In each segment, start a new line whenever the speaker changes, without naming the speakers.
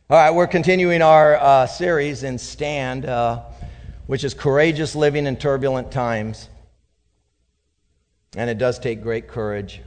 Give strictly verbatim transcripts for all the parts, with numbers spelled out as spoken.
All right, we're continuing our uh, series in Stand, uh, which is Courageous Living in Turbulent Times. And it does take great courage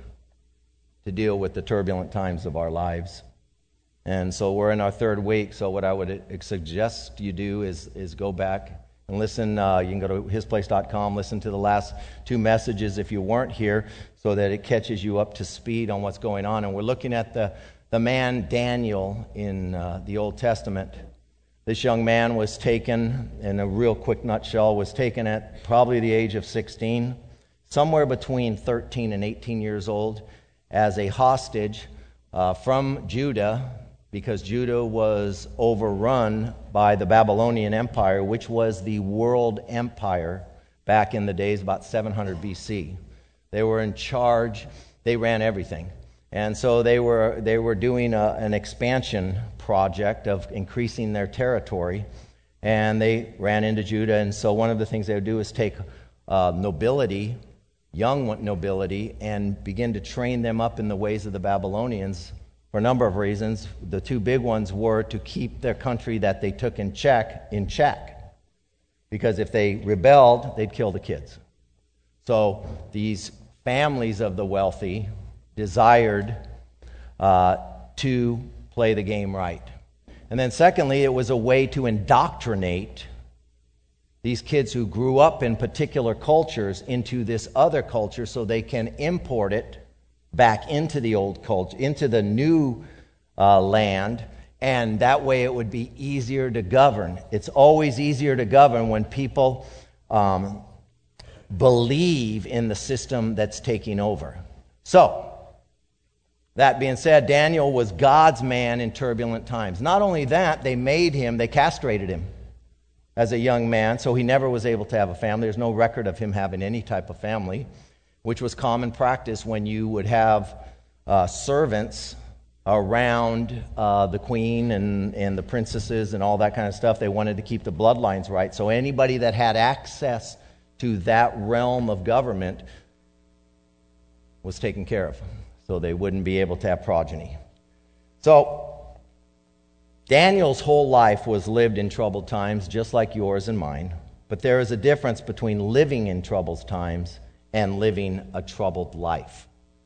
to deal with the turbulent times of our lives. And so we're in our third week, so what I would suggest you do is, is go back and listen. Uh, you can go to his place dot com, listen to the last two messages if you weren't here, so that it catches you up to speed on what's going on. And we're looking at the The man Daniel in uh, the Old Testament. This young man was taken, in a real quick nutshell, was taken at probably the age of sixteen, somewhere between thirteen and eighteen years old, as a hostage uh, from Judah, because Judah was overrun by the Babylonian Empire, which was the world empire back in the days, about seven hundred B C. They were in charge. They ran everything. And so they were they were doing a, an expansion project of increasing their territory, and they ran into Judah. And so one of the things they would do is take uh, nobility, young nobility, and begin to train them up in the ways of the Babylonians for a number of reasons. The two big ones were to keep their country that they took in check in check, because if they rebelled, they'd kill the kids. So these families of the wealthy desired uh, to play the game right. And then secondly, it was a way to indoctrinate these kids who grew up in particular cultures into this other culture, so they can import it back into the old culture, into the new uh, land, and that way it would be easier to govern. It's always easier to govern when people um, believe in the system that's taking over. So, that being said, Daniel was God's man in turbulent times. Not only that, they made him, they castrated him as a young man, so he never was able to have a family. There's no record of him having any type of family, which was common practice when you would have uh, servants around uh, the queen and, and the princesses and all that kind of stuff. They wanted to keep the bloodlines right. So anybody that had access to that realm of government was taken care of, so they wouldn't be able to have progeny. So, Daniel's whole life was lived in troubled times, just like yours and mine. But there is a difference between living in troubled times and living a troubled life.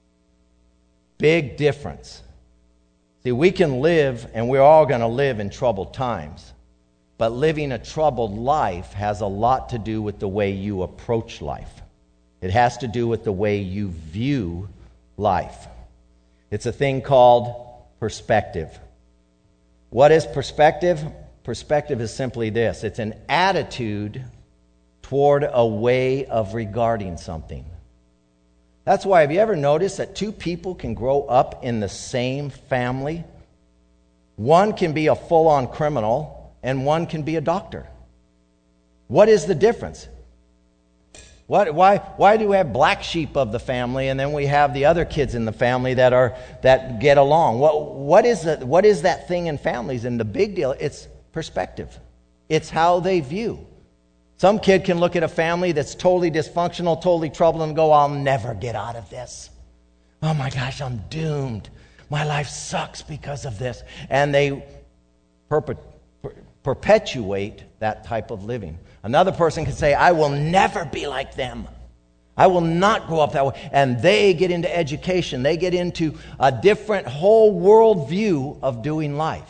Big difference. See, we can live, and we're all going to live in troubled times. But living a troubled life has a lot to do with the way you approach life. It has to do with the way you view life. It's a thing called perspective. What is perspective? Perspective is simply this. It's an attitude toward a way of regarding something. That's why, have you ever noticed that two people can grow up in the same family? One can be a full-on criminal, and one can be a doctor. What is the difference? What, why, why do we have black sheep of the family, and then we have the other kids in the family that are that get along? What, what, is the, what is that thing in families? And the big deal, it's perspective. It's how they view. Some kid can look at a family that's totally dysfunctional, totally troubled, and go, I'll never get out of this. Oh my gosh, I'm doomed. My life sucks because of this. And they perpet- per- perpetuate that type of living. Another person can say, I will never be like them. I will not grow up that way. And they get into education. They get into a different whole world view of doing life.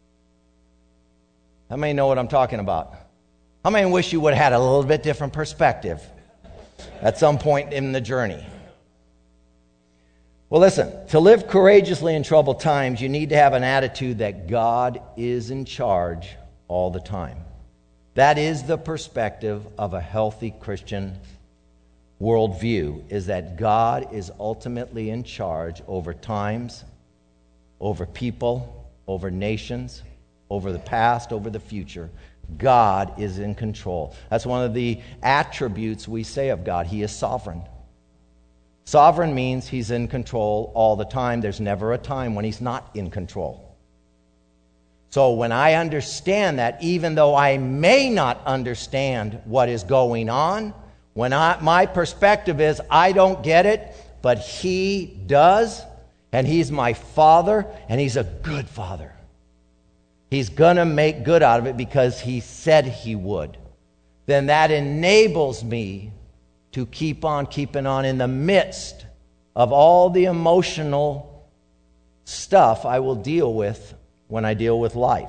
How many know what I'm talking about? How many wish you would have had a little bit different perspective at some point in the journey? Well, listen, to live courageously in troubled times, you need to have an attitude that God is in charge all the time. That is the perspective of a healthy Christian worldview, is that God is ultimately in charge over times, over people, over nations, over the past, over the future. God is in control. That's one of the attributes we say of God. He is sovereign. Sovereign means he's in control all the time. There's never a time when he's not in control. So when I understand that, even though I may not understand what is going on, when I, my perspective is I don't get it, but he does, and he's my father, and he's a good father. He's going to make good out of it because he said he would. Then that enables me to keep on keeping on in the midst of all the emotional stuff I will deal with when I deal with life.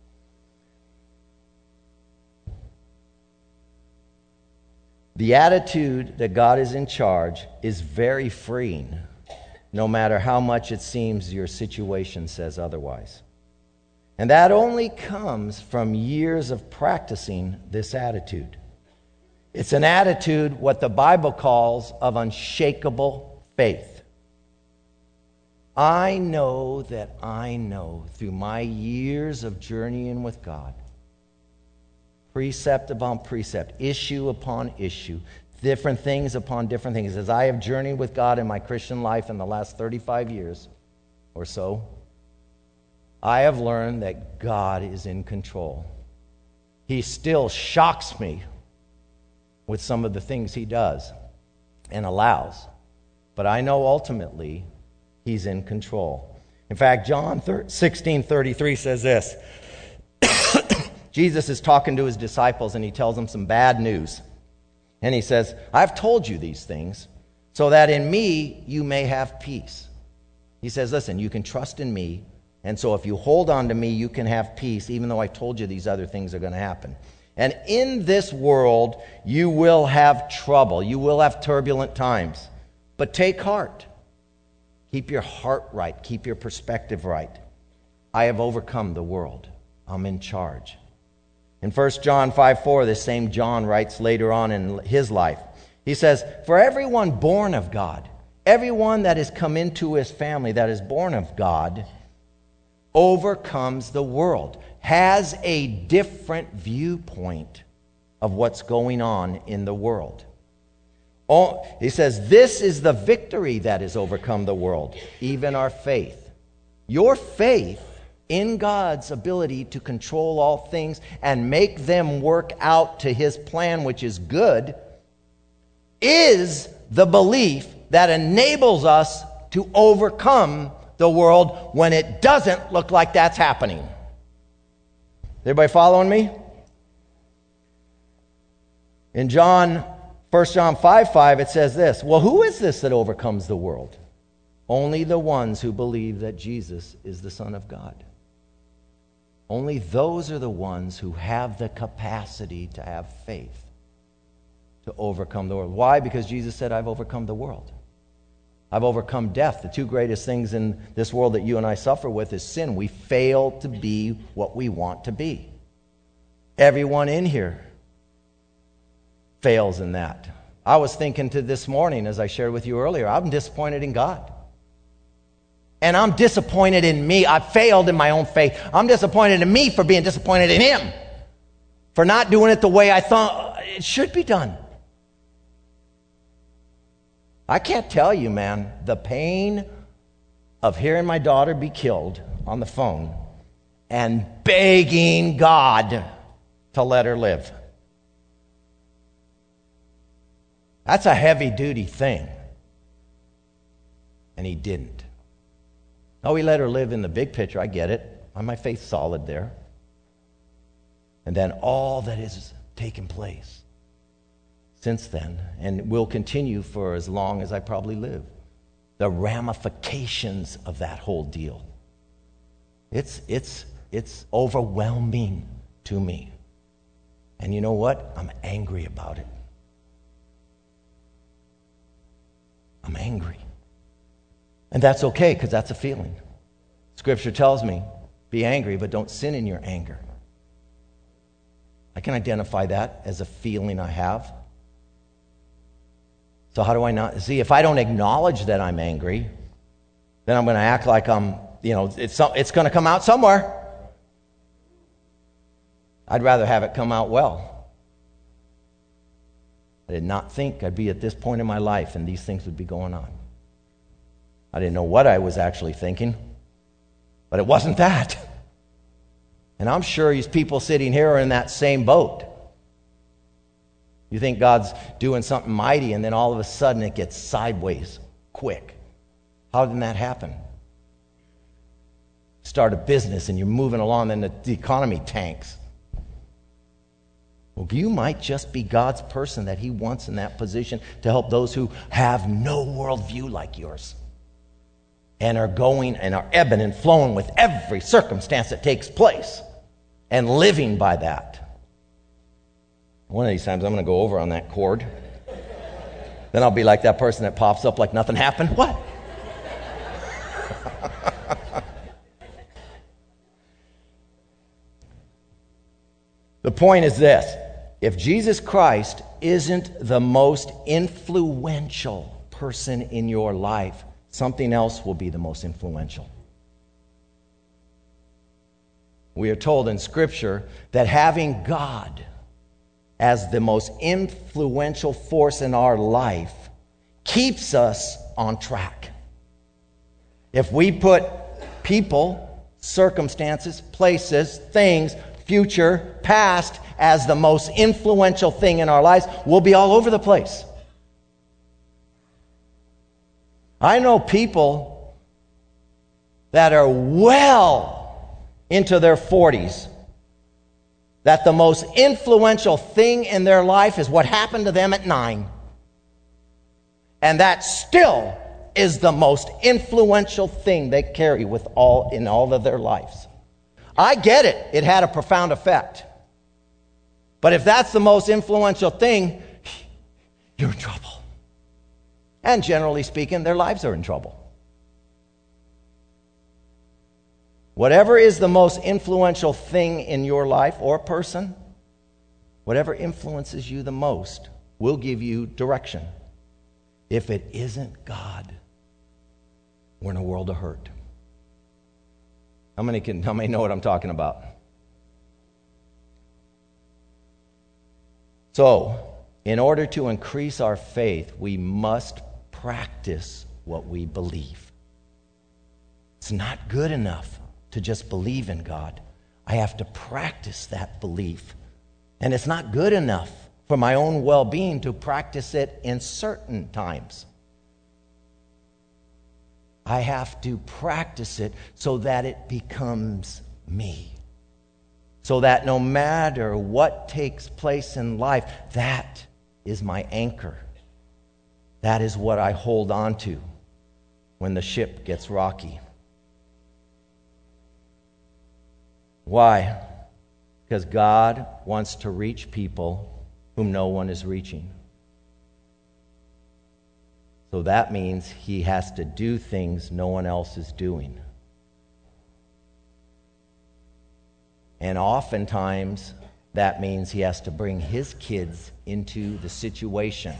The attitude that God is in charge is very freeing, no matter how much it seems your situation says otherwise. And that only comes from years of practicing this attitude. It's an attitude, what the Bible calls, of unshakable faith. I know that I know through my years of journeying with God, precept upon precept, issue upon issue, different things upon different things, as I have journeyed with God in my Christian life in the last thirty-five years or so, I have learned that God is in control. He still shocks me with some of the things he does and allows. But I know ultimately he's in control. In fact, John sixteen thirty-three says this. Jesus is talking to his disciples and he tells them some bad news. And he says, I've told you these things so that in me you may have peace. He says, listen, you can trust in me. And so if you hold on to me, you can have peace, even though I told you these other things are going to happen. And in this world, you will have trouble. You will have turbulent times. But take heart. Keep your heart right. Keep your perspective right. I have overcome the world. I'm in charge. In First John five four, this same John writes later on in his life. He says, for everyone born of God, everyone that has come into his family that is born of God, overcomes the world, has a different viewpoint of what's going on in the world. Oh, he says, this is the victory that has overcome the world, even our faith. Your faith in God's ability to control all things and make them work out to his plan, which is good, is the belief that enables us to overcome the world when it doesn't look like that's happening. Everybody following me? In John, First John five five, it says this, well, who is this that overcomes the world? Only the ones who believe that Jesus is the Son of God. Only those are the ones who have the capacity to have faith to overcome the world. Why? Because Jesus said, I've overcome the world. I've overcome death. The two greatest things in this world that you and I suffer with is sin. We fail to be what we want to be. Everyone in here fails in that. I was thinking to this morning, as I shared with you earlier, I'm disappointed in God. And I'm disappointed in me. I failed in my own faith. I'm disappointed in me for being disappointed in him, for not doing it the way I thought it should be done. I can't tell you, man, the pain of hearing my daughter be killed on the phone and begging God to let her live. That's a heavy-duty thing. And he didn't. Oh, he let her live in the big picture. I get it. My faith's solid there. And then all that has taken place since then, and will continue for as long as I probably live, the ramifications of that whole deal. It's, it's, it's overwhelming to me. And you know what? I'm angry about it. I'm angry. And that's okay, because that's a feeling. Scripture tells me, be angry, but don't sin in your anger. I can identify that as a feeling I have. So how do I not? See, if I don't acknowledge that I'm angry, then I'm going to act like I'm, you know, it's, it's going to come out somewhere. I'd rather have it come out well. I did not think I'd be at this point in my life and these things would be going on. I didn't know what I was actually thinking, but it wasn't that. And I'm sure these people sitting here are in that same boat. You think God's doing something mighty, and then all of a sudden it gets sideways quick. How did that happen? Start a business and you're moving along, then the, the economy tanks. Well, you might just be God's person that he wants in that position to help those who have no worldview like yours and are going and are ebbing and flowing with every circumstance that takes place and living by that. One of these times I'm going to go over on that cord. Then I'll be like that person that pops up like nothing happened. What? The point is this. If Jesus Christ isn't the most influential person in your life, something else will be the most influential. We are told in Scripture that having God as the most influential force in our life keeps us on track. If we put people, circumstances, places, things, future, past as the most influential thing in our lives, we'll be all over the place. I know people that are well into their forties that the most influential thing in their life is what happened to them at nine. And that still is the most influential thing they carry with all in all of their lives. I get it. It had a profound effect. But if that's the most influential thing, you're in trouble. And generally speaking, their lives are in trouble. Whatever is the most influential thing in your life or person, whatever influences you the most will give you direction. If it isn't God, we're in a world of hurt. How many can, how many know what I'm talking about? So, in order to increase our faith, we must practice what we believe. It's not good enough to just believe in God. I have to practice that belief. And it's not good enough for my own well-being to practice it in certain times. I have to practice it so that it becomes me. So that no matter what takes place in life, that is my anchor. That is what I hold on to when the ship gets rocky. Why? Because God wants to reach people whom no one is reaching. So that means he has to do things no one else is doing. And oftentimes, that means he has to bring his kids into the situation.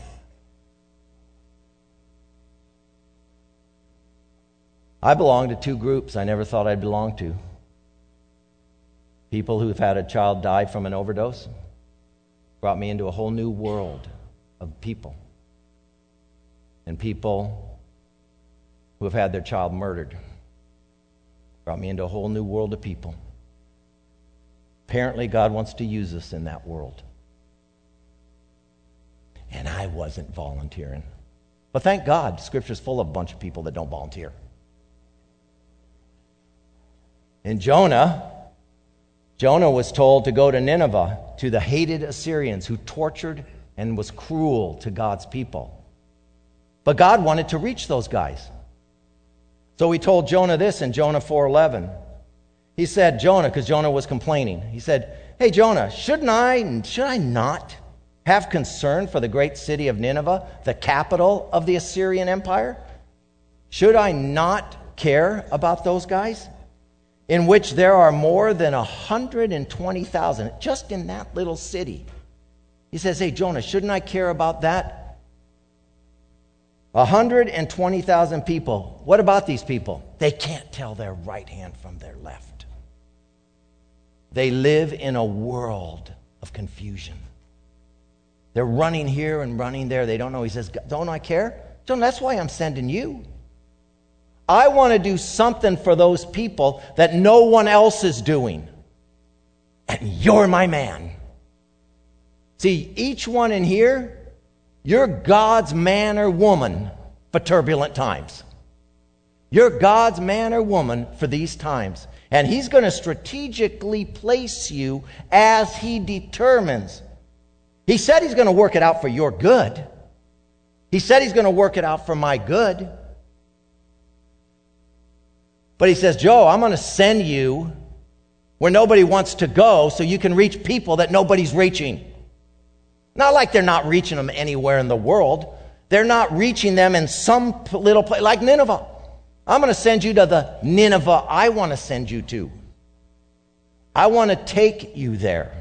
I belong to two groups I never thought I'd belong to. People who've had a child die from an overdose brought me into a whole new world of people. And people who have had their child murdered brought me into a whole new world of people. Apparently, God wants to use us in that world. And I wasn't volunteering. But thank God, Scripture's full of a bunch of people that don't volunteer. In Jonah, Jonah was told to go to Nineveh, to the hated Assyrians who tortured and was cruel to God's people. But God wanted to reach those guys. So he told Jonah this in Jonah four eleven. He said, Jonah, because Jonah was complaining. He said, hey, Jonah, shouldn't I, should I not have concern for the great city of Nineveh, the capital of the Assyrian Empire? Should I not care about those guys? In which there are more than one hundred twenty thousand, just in that little city. He says, hey, Jonah, shouldn't I care about that? one hundred twenty thousand people. What about these people? They can't tell their right hand from their left. They live in a world of confusion. They're running here and running there. They don't know. He says, don't I care? Jonah, that's why I'm sending you. I want to do something for those people that no one else is doing. And you're my man. See, each one in here, you're God's man or woman for turbulent times. You're God's man or woman for these times. And He's going to strategically place you as He determines. He said He's going to work it out for your good. He said He's going to work it out for my good. But He says, Joe, I'm going to send you where nobody wants to go so you can reach people that nobody's reaching. Not like they're not reaching them anywhere in the world. They're not reaching them in some little place, like Nineveh. I'm going to send you to the Nineveh I want to send you to. I want to take you there.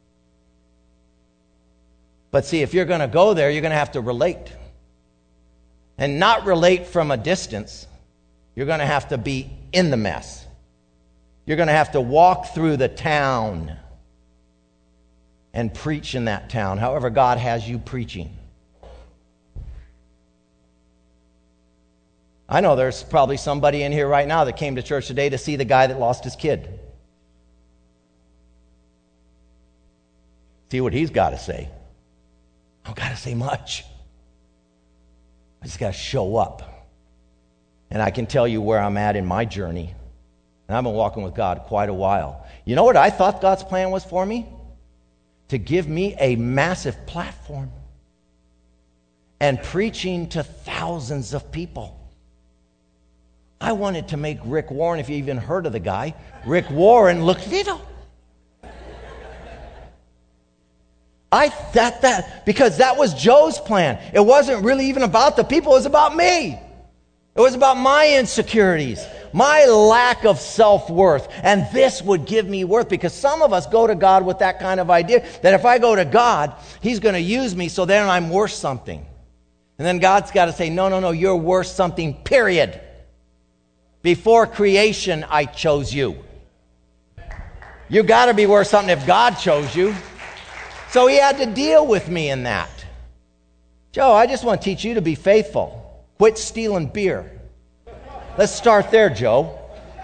But see, if you're going to go there, you're going to have to relate. And not relate from a distance. You're going to have to be in the mess. You're going to have to walk through the town and preach in that town, however God has you preaching. I know there's probably somebody in here right now that came to church today to see the guy that lost his kid. See what he's got to say. I don't got to say much. I just got to show up. And I can tell you where I'm at in my journey. And I've been walking with God quite a while. You know what I thought God's plan was for me? To give me a massive platform and preaching to thousands of people. I wanted to make Rick Warren, if you even heard of the guy, Rick Warren look little. I thought that, because that was Joe's plan. It wasn't really even about the people, it was about me. It was about my insecurities, my lack of self-worth. And this would give me worth, because some of us go to God with that kind of idea, that if I go to God, He's going to use me, so then I'm worth something. And then God's got to say, no, no, no, you're worth something, period. Before creation, I chose you. You got to be worth something if God chose you. So He had to deal with me in that. Joe, I just want to teach you to be faithful. Quit stealing beer. Let's start there, Joe.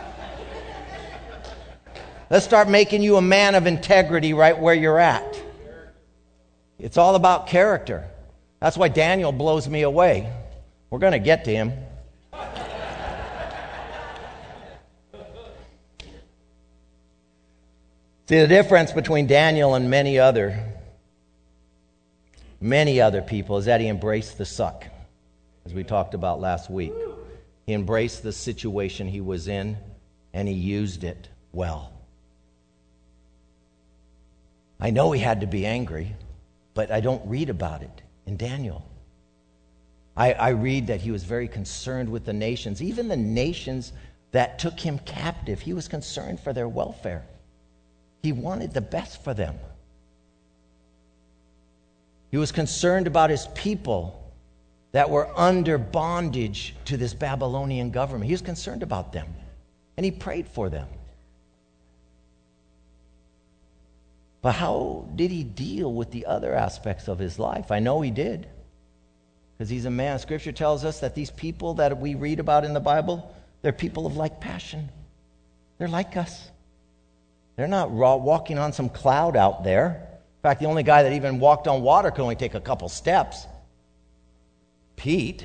Let's start making you a man of integrity right where you're at. It's all about character. That's why Daniel blows me away. We're going to get to him. See, the difference between Daniel and many other, many other people is that he embraced the suck, as we talked about last week. He embraced the situation he was in, and he used it well. I know he had to be angry, but I don't read about it in Daniel. I, I read that he was very concerned with the nations, even the nations that took him captive. He was concerned for their welfare. He wanted the best for them. He was concerned about his people that were under bondage to this Babylonian government. He was concerned about them, and he prayed for them. But how did he deal with the other aspects of his life? I know he did, because he's a man. Scripture tells us that these people that we read about in the Bible, they're people of like passion. They're like us. They're not raw, walking on some cloud out there. In fact, the only guy that even walked on water could only take a couple steps. Pete.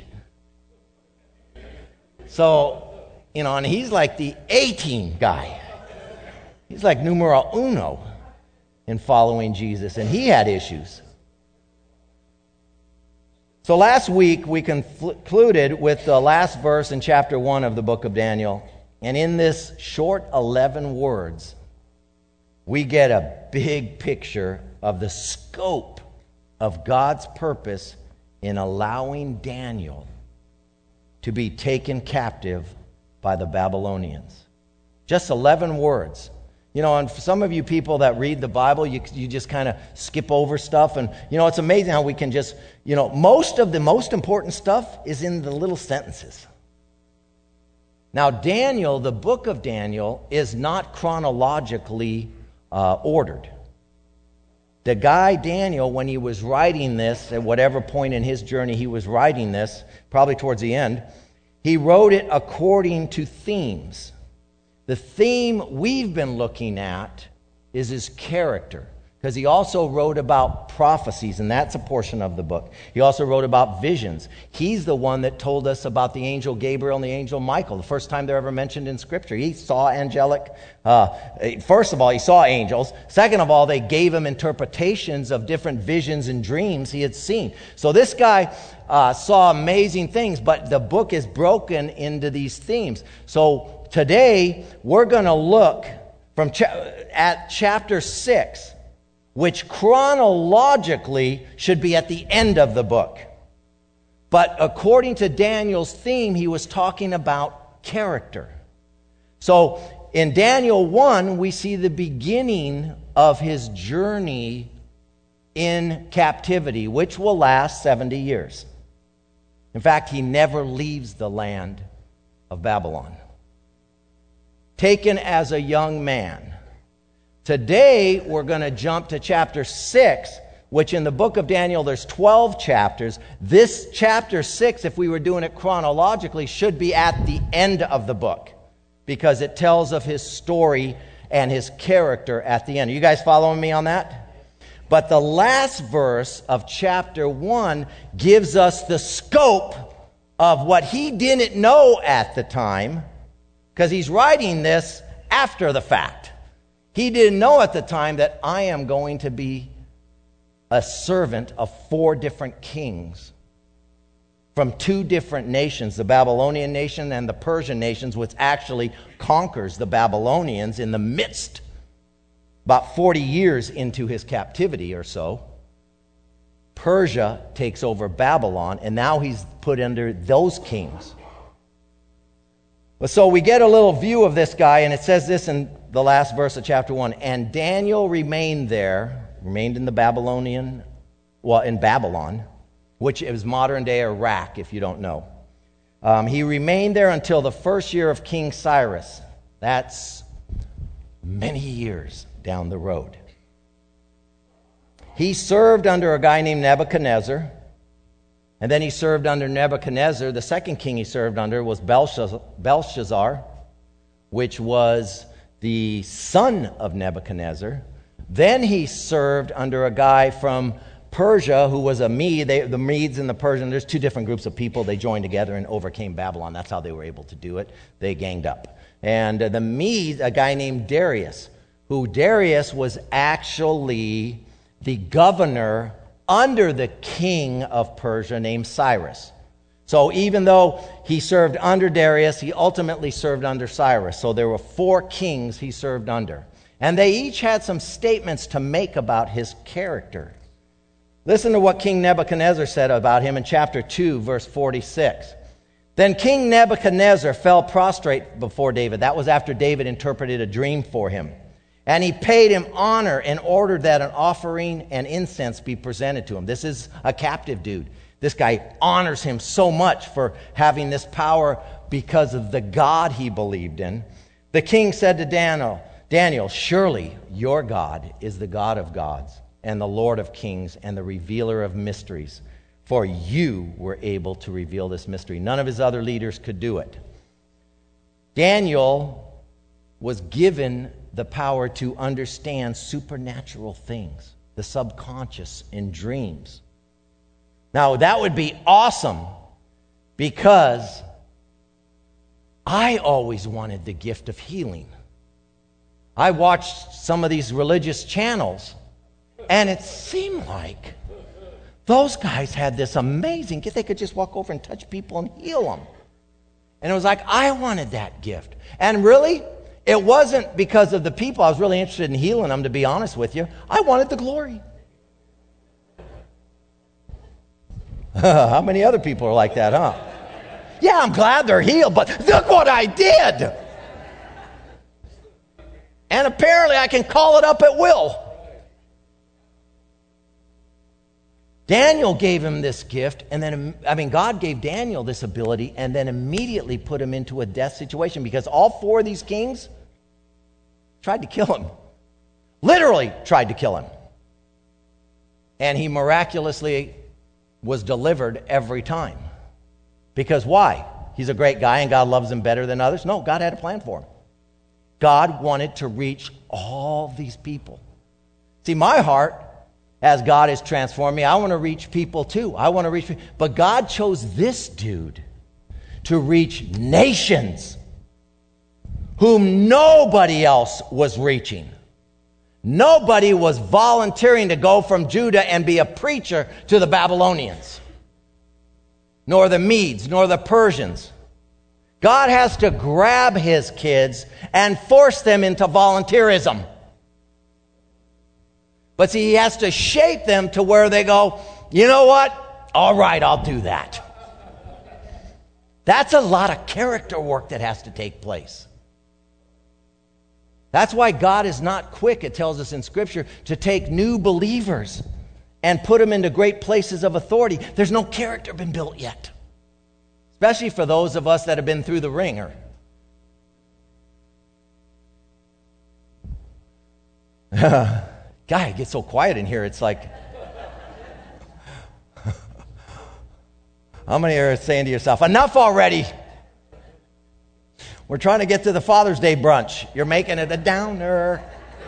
So, you know, and he's like the A-team guy. He's like numero uno in following Jesus, and he had issues. So last week we concluded with the last verse in chapter one of the book of Daniel. And in this short eleven words, we get a big picture of the scope of God's purpose in allowing Daniel to be taken captive by the Babylonians. Just eleven words. You know, and for some of you people that read the Bible, you, you just kind of skip over stuff. And, you know, it's amazing how we can just, you know, most of the most important stuff is in the little sentences. Now, Daniel, the book of Daniel, is not chronologically uh, ordered. The guy, Daniel, when he was writing this, at whatever point in his journey he was writing this, probably towards the end, he wrote it according to themes. The theme we've been looking at is his character. because he also wrote about prophecies, and that's a portion of the book. He also wrote about visions. He's the one that told us about the angel Gabriel and the angel Michael, the first time they're ever mentioned in Scripture. He saw angelic, uh, first of all, he saw angels. Second of all, they gave him interpretations of different visions and dreams he had seen. So this guy uh, saw amazing things, but the book is broken into these themes. So today, we're going to look from cha- at chapter six, which chronologically should be at the end of the book. But according to Daniel's theme, he was talking about character. So in Daniel one, we see the beginning of his journey in captivity, which will last seventy years. In fact, he never leaves the land of Babylon. Taken as a young man. Today, we're going to jump to chapter six, which in the book of Daniel, there's twelve chapters. This chapter six, if we were doing it chronologically, should be at the end of the book because it tells of his story and his character at the end. Are you guys following me on that? But the last verse of chapter one gives us the scope of what he didn't know at the time, because he's writing this after the fact. He didn't know at the time that I am going to be a servant of four different kings from two different nations, the Babylonian nation and the Persian nations, which actually conquers the Babylonians in the midst, about forty years into his captivity or so. Persia takes over Babylon, and now he's put under those kings. So we get a little view of this guy, and it says this in the last verse of chapter one. And Daniel remained there, remained in the Babylonian, well, in Babylon, which is modern-day Iraq, if you don't know. Um, he remained there until the first year of King Cyrus. That's many years down the road. He served under a guy named Nebuchadnezzar, and then he served under Nebuchadnezzar. The second king he served under was Belshazzar, which was the son of Nebuchadnezzar. Then he served under a guy from Persia who was a Mede. They, the Medes and the Persians, there's two different groups of people. They joined together and overcame Babylon. That's how they were able to do it. They ganged up. And uh, the Medes, a guy named Darius, who Darius was actually the governor under the king of Persia named Cyrus. So even though he served under Darius, he ultimately served under Cyrus. So there were four kings he served under. And they each had some statements to make about his character. Listen to what King Nebuchadnezzar said about him in chapter two, verse forty-six. Then King Nebuchadnezzar fell prostrate before David. That was after David interpreted a dream for him. And he paid him honor and ordered that an offering and incense be presented to him. This is a captive dude. This guy honors him so much for having this power because of the God he believed in. The king said to Daniel, Daniel, surely your God is the God of gods and the Lord of kings and the revealer of mysteries. For you were able to reveal this mystery. None of his other leaders could do it. Daniel was given the power to understand supernatural things, the subconscious in dreams. Now, that would be awesome because I always wanted the gift of healing. I watched some of these religious channels, and it seemed like those guys had this amazing gift. They could just walk over and touch people and heal them. And it was like, I wanted that gift. And really, it wasn't because of the people. I was really interested in healing them, to be honest with you. I wanted the glory. How many other people are like that, huh? Yeah, I'm glad they're healed, but look what I did. And apparently I can call it up at will. Daniel gave him this gift, and then, I mean, God gave Daniel this ability and then immediately put him into a death situation because all four of these kings tried to kill him. Literally tried to kill him. And he miraculously was delivered every time. Because why? He's a great guy and God loves him better than others? No, God had a plan for him. God wanted to reach all these people. See, my heart, as God has transformed me, I want to reach people too. I want to reach people. But God chose this dude to reach nations whom nobody else was reaching. Nobody was volunteering to go from Judah and be a preacher to the Babylonians, nor the Medes, nor the Persians. God has to grab his kids and force them into volunteerism. But see, he has to shape them to where they go, you know what? All right, I'll do that. That's a lot of character work that has to take place. That's why God is not quick, it tells us in Scripture, to take new believers and put them into great places of authority. There's no character been built yet. Especially for those of us that have been through the ringer. God, it gets so quiet in here. It's like, how many are saying to yourself, enough already? We're trying to get to the Father's Day brunch. You're making it a downer.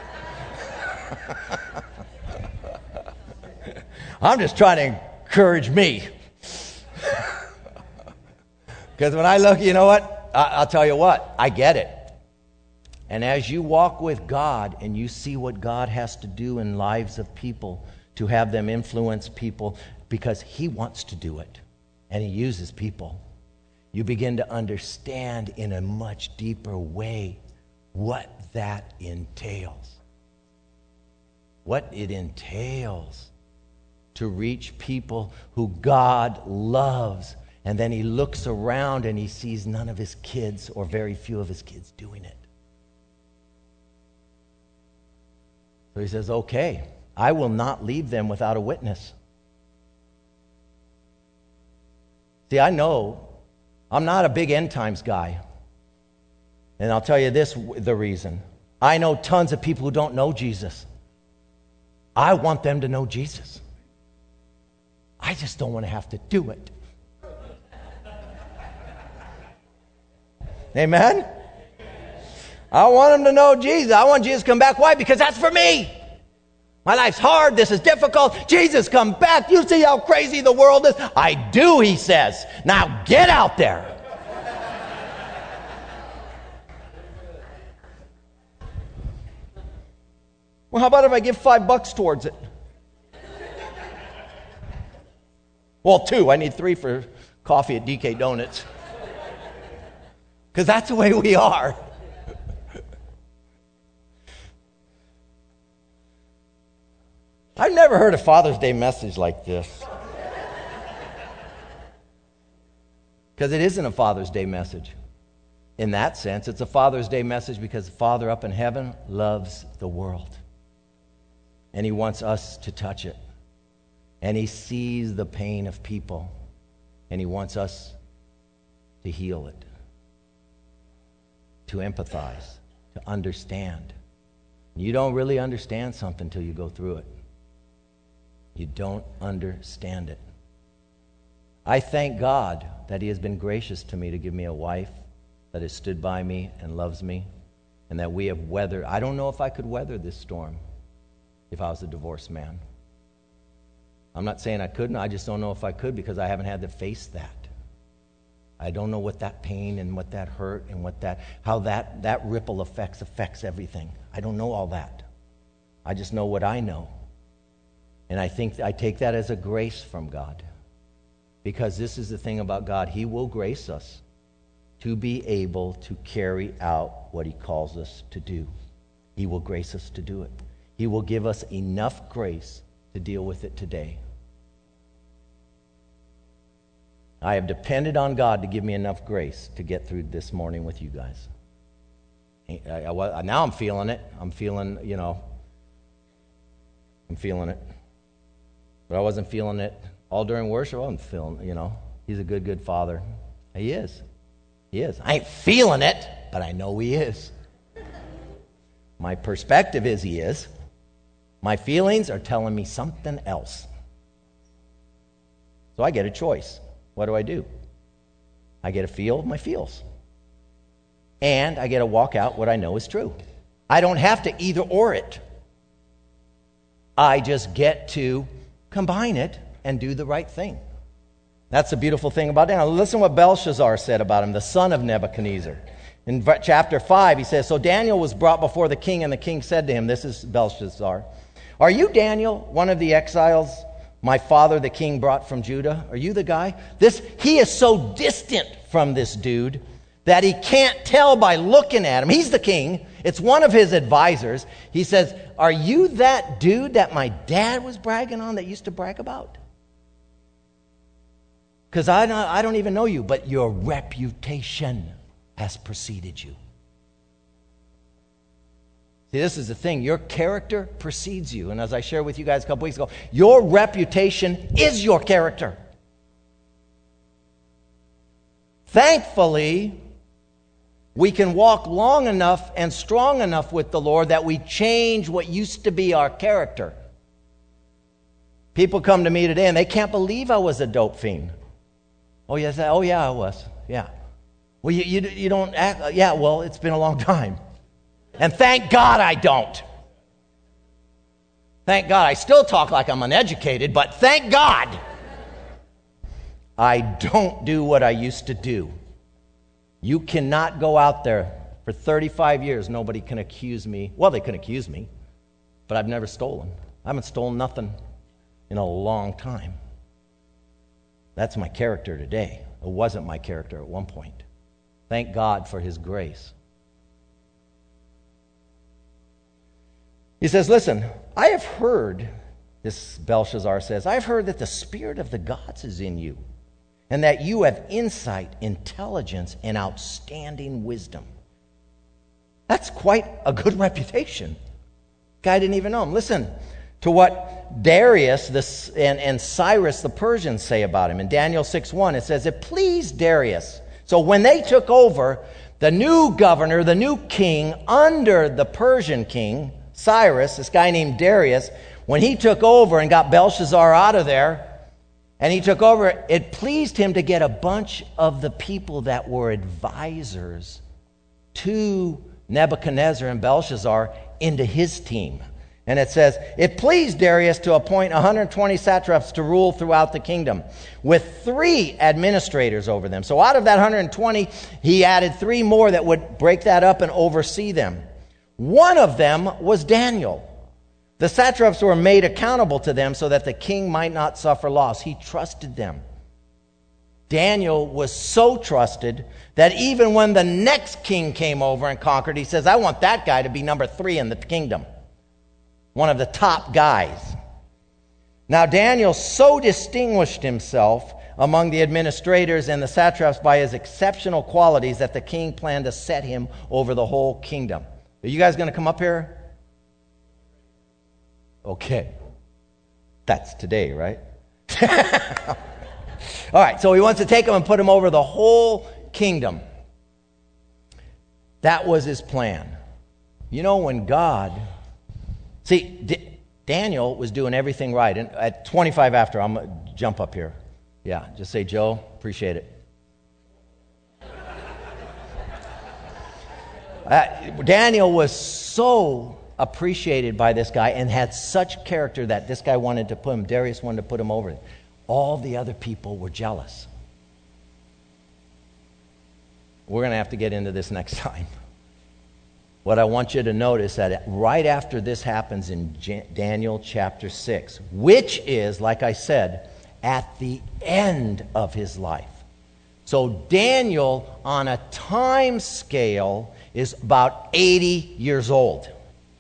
I'm just trying to encourage me. Because when I look, you know what? I, I'll tell you what, I get it. And as you walk with God and you see what God has to do in lives of people to have them influence people because he wants to do it and he uses people, you begin to understand in a much deeper way what that entails. What it entails to reach people who God loves. And then he looks around and he sees none of his kids or very few of his kids doing it. So he says, okay, I will not leave them without a witness. See, I know I'm not a big end times guy. And I'll tell you this, the reason. I know tons of people who don't know Jesus. I want them to know Jesus. I just don't want to have to do it. Amen? I want them to know Jesus. I want Jesus to come back. Why? Because that's for me. My life's hard. This is difficult. Jesus, come back. You see how crazy the world is? I do, he says. Now get out there. Well, how about if I give five bucks towards it? Well, two. I need three for coffee at D K Donuts. Because that's the way we are. I've never heard a Father's Day message like this. Because it isn't a Father's Day message. In that sense, it's a Father's Day message because the Father up in heaven loves the world. And he wants us to touch it. And he sees the pain of people. And he wants us to heal it. To empathize. To understand. You don't really understand something until you go through it. You don't understand it. I thank God that he has been gracious to me to give me a wife that has stood by me and loves me, and that we have weathered. I don't know if I could weather this storm if I was a divorced man. I'm not saying I couldn't. I just don't know if I could because I haven't had to face that. I don't know what that pain and what that hurt and what that, how that, that ripple effects affects everything. I don't know all that. I just know what I know. And I think I take that as a grace from God. Because this is the thing about God. He will grace us to be able to carry out what he calls us to do. He will grace us to do it. He will give us enough grace to deal with it today. I have depended on God to give me enough grace to get through this morning with you guys. I, I, now I'm feeling it. I'm feeling, you know, I'm feeling it. But I wasn't feeling it all during worship. I wasn't feeling, you know, he's a good, good father. He is. He is. I ain't feeling it, but I know he is. My perspective is he is. My feelings are telling me something else. So I get a choice. What do I do? I get to feel my feels. And I get to walk out what I know is true. I don't have to either or it. I just get to combine it and do the right thing. That's the beautiful thing about Daniel. Listen what Belshazzar said about him, the son of Nebuchadnezzar. In chapter five, he says, so Daniel was brought before the king, and the king said to him, this is Belshazzar, are you Daniel, one of the exiles my father the king brought from Judah? Are you the guy? This he is so distant from this dude that he can't tell by looking at him. He's the king. It's one of his advisors. He says, are you that dude that my dad was bragging on, that used to brag about? Because I don't, I don't even know you, but your reputation has preceded you. See, this is the thing. Your character precedes you. And as I shared with you guys a couple weeks ago, your reputation is your character. Thankfully, we can walk long enough and strong enough with the Lord that we change what used to be our character. People come to me today and they can't believe I was a dope fiend. Oh, yes, oh yeah, I was. Yeah. Well, you, you, you don't act, yeah, well, it's been a long time. And thank God I don't. Thank God. I still talk like I'm uneducated, but thank God I don't do what I used to do. You cannot go out there for thirty-five years. Nobody can accuse me. Well, they can accuse me, but I've never stolen. I haven't stolen nothing in a long time. That's my character today. It wasn't my character at one point. Thank God for His grace. He says, listen, I have heard, this Belshazzar says, I have heard that the spirit of the gods is in you, and that you have insight, intelligence, and outstanding wisdom. That's quite a good reputation. Guy didn't even know him. Listen to what Darius this, and, and Cyrus the Persians say about him. In Daniel six one, it says, it pleased Darius. So when they took over, the new governor, the new king, under the Persian king, Cyrus, this guy named Darius, when he took over and got Belshazzar out of there, and he took over, it pleased him to get a bunch of the people that were advisors to Nebuchadnezzar and Belshazzar into his team. And it says, it pleased Darius to appoint one hundred twenty satraps to rule throughout the kingdom, with three administrators over them. So out of that one hundred twenty, he added three more that would break that up and oversee them. One of them was Daniel. The satraps were made accountable to them so that the king might not suffer loss. He trusted them. Daniel was so trusted that even when the next king came over and conquered, he says, I want that guy to be number three in the kingdom. One of the top guys. Now Daniel so distinguished himself among the administrators and the satraps by his exceptional qualities that the king planned to set him over the whole kingdom. Are you guys going to come up here? Okay. That's today, right? All right, so he wants to take him and put him over the whole kingdom. That was his plan. You know, when God... See, D- Daniel was doing everything right. And at twenty-five after, I'm going to jump up here. Yeah, just say, Joe, appreciate it. Uh, Daniel was so appreciated by this guy and had such character that this guy wanted to put him, Darius wanted to put him over. All the other people were jealous. We're going to have to get into this next time. What I want you to notice that right after this happens in J- Daniel chapter six, which is, like I said, at the end of his life. So Daniel, on a time scale, is about eighty years old.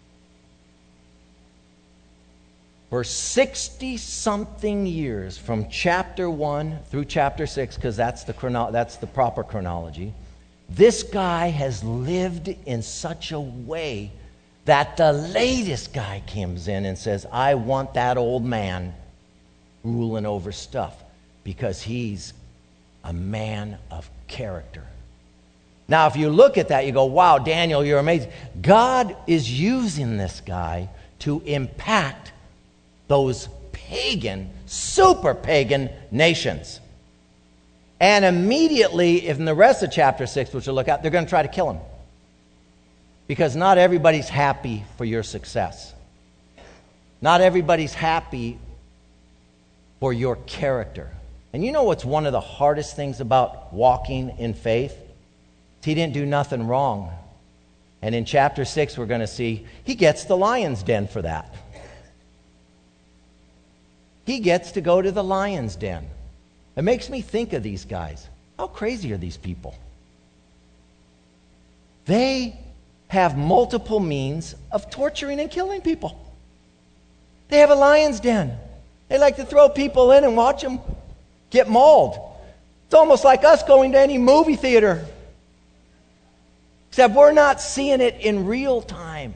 For sixty-something years, from chapter one through chapter six, because that's the chrono- that's the proper chronology, this guy has lived in such a way that the latest guy comes in and says, I want that old man ruling over stuff, because he's a man of character. Now, if you look at that, you go, wow, Daniel, you're amazing. God is using this guy to impact those pagan, super pagan nations. And immediately, in the rest of chapter six, which we'll look at, they're going to try to kill him. Because not everybody's happy for your success. Not everybody's happy for your character. And you know what's one of the hardest things about walking in faith? He didn't do nothing wrong. And in chapter six, we're going to see he gets the lion's den for that. He gets to go to the lion's den. It makes me think of these guys. How crazy are these people? They have multiple means of torturing and killing people. They have a lion's den. They like to throw people in and watch them get mauled. It's almost like us going to any movie theater. Except we're not seeing it in real time.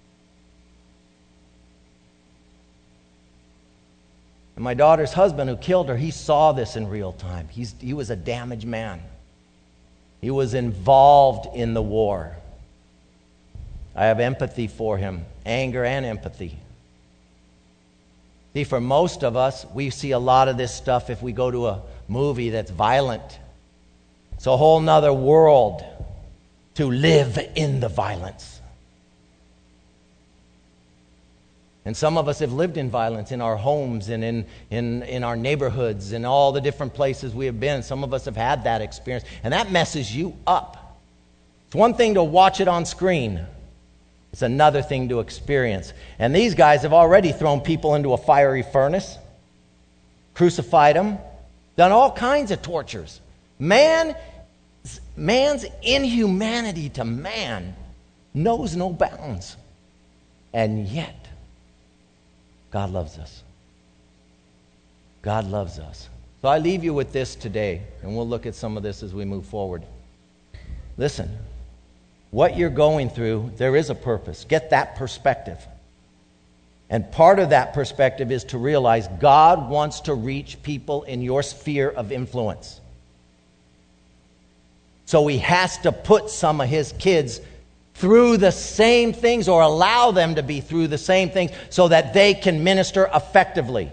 And my daughter's husband who killed her, he saw this in real time. He's, he was a damaged man. He was involved in the war. I have empathy for him, anger and empathy. See, for most of us, we see a lot of this stuff if we go to a movie that's violent. It's a whole nother world to live in the violence. And some of us have lived in violence in our homes and in, in, in our neighborhoods and all the different places we have been. Some of us have had that experience, and that messes you up. It's one thing to watch it on screen. It's another thing to experience. And these guys have already thrown people into a fiery furnace, crucified them, done all kinds of tortures. Man, man's inhumanity to man knows no bounds. And yet, God loves us. God loves us. So I leave you with this today, and we'll look at some of this as we move forward. Listen, what you're going through, there is a purpose. Get that perspective. And part of that perspective is to realize God wants to reach people in your sphere of influence. So he has to put some of his kids through the same things, or allow them to be through the same things, so that they can minister effectively.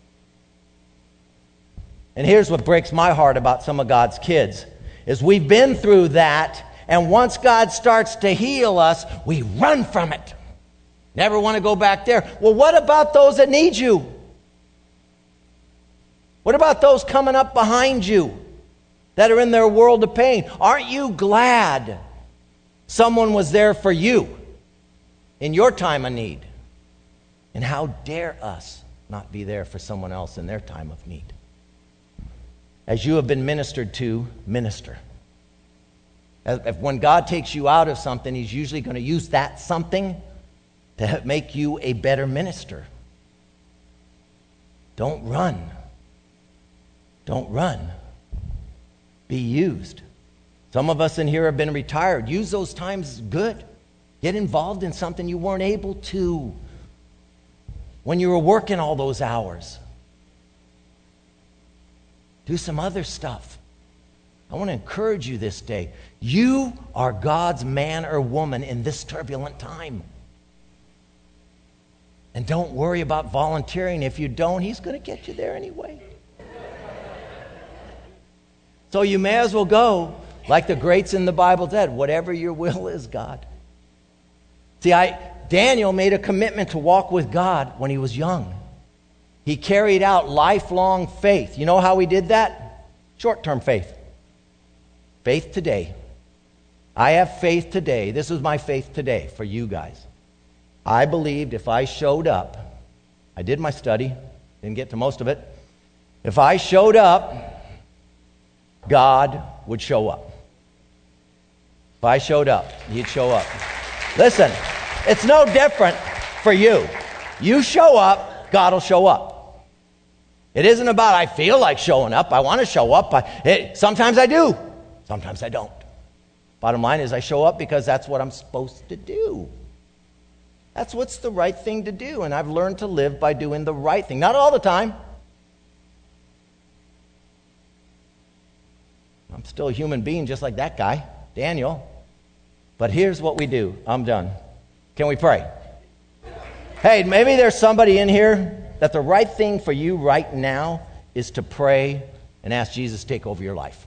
And here's what breaks my heart about some of God's kids, is we've been through that, and once God starts to heal us, we run from it. Never want to go back there. Well, what about those that need you? What about those coming up behind you that are in their world of pain? Aren't you glad someone was there for you in your time of need? And how dare us not be there for someone else in their time of need? As you have been ministered to, minister. As, if when God takes you out of something, he's usually going to use that something to make you a better minister. Don't run. Don't run. Be used. Some of us in here have been retired. Use those times good. Get involved in something you weren't able to when you were working all those hours. Do some other stuff. I want to encourage you this day. You are God's man or woman in this turbulent time. And don't worry about volunteering. If you don't, he's going to get you there anyway. So you may as well go. Like the greats in the Bible said, whatever your will is, God. See, I Daniel made a commitment to walk with God when he was young. He carried out lifelong faith. You know how he did that? Short-term faith. Faith today. I have faith today. This is my faith today for you guys. I believed if I showed up, I did my study, didn't get to most of it. If I showed up, God would show up. If I showed up, he'd show up. Listen, it's no different for you. You show up, God will show up. It isn't about I feel like showing up. I want to show up. I, it, sometimes I do. Sometimes I don't. Bottom line is I show up because that's what I'm supposed to do. That's what's the right thing to do. And I've learned to live by doing the right thing. Not all the time. I'm still a human being just like that guy, Daniel. But here's what we do. I'm done. Can we pray? Hey, maybe there's somebody in here that the right thing for you right now is to pray and ask Jesus to take over your life.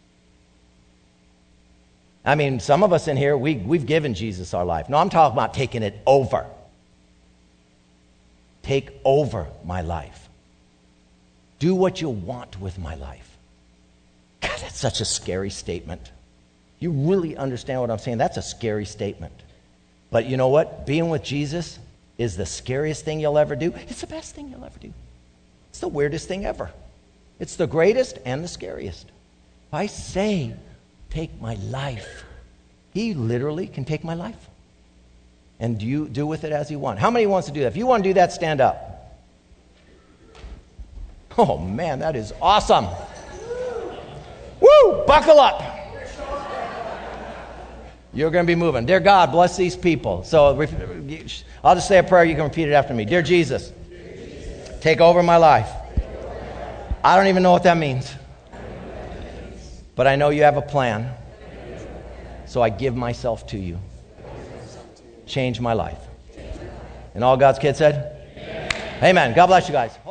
I mean, some of us in here, we, we've given Jesus our life. No, I'm talking about taking it over. Take over my life. Do what you want with my life. God, that's such a scary statement. You really understand what I'm saying? That's a scary statement. But you know what? Being with Jesus is the scariest thing you'll ever do. It's the best thing you'll ever do. It's the weirdest thing ever. It's the greatest and the scariest. If I say, take my life, he literally can take my life. And you do with it as you want. How many wants to do that? If you want to do that, stand up. Oh man, that is awesome. Woo! Buckle up. You're going to be moving. Dear God, bless these people. So I'll just say a prayer. You can repeat it after me. Dear Jesus, take over my life. I don't even know what that means. But I know you have a plan. So I give myself to you. Change my life. And all God's kids said? Amen. Amen. God bless you guys.